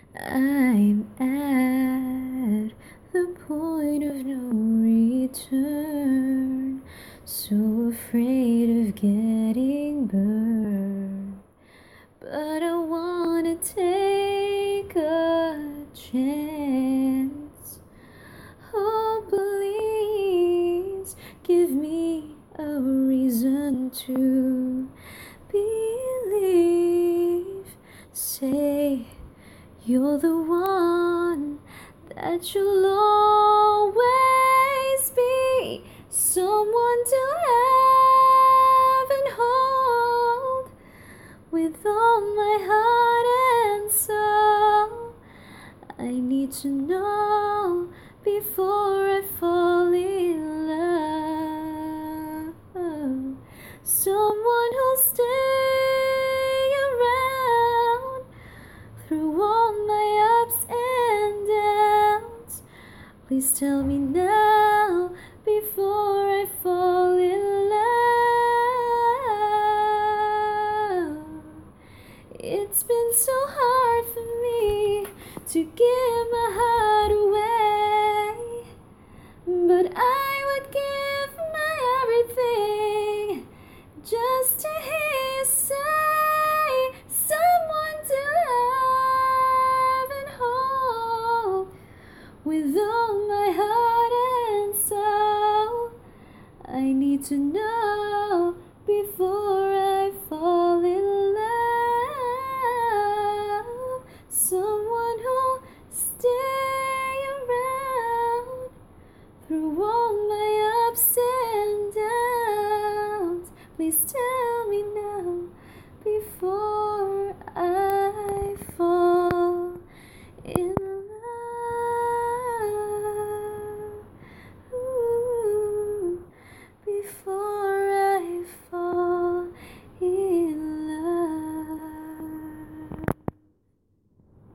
I'm at the point of no return, so afraid of getting burned. But I wanna take a chance. Oh, please give me a reason to believe. Say you're the one, that you'll always be someone to have and hold with all my heart and soul. I need to know before I fall in love. Someone who'll stay around through all my ups and downs. Please tell me now before I fall in love. It's been so hard for me to give my heart away.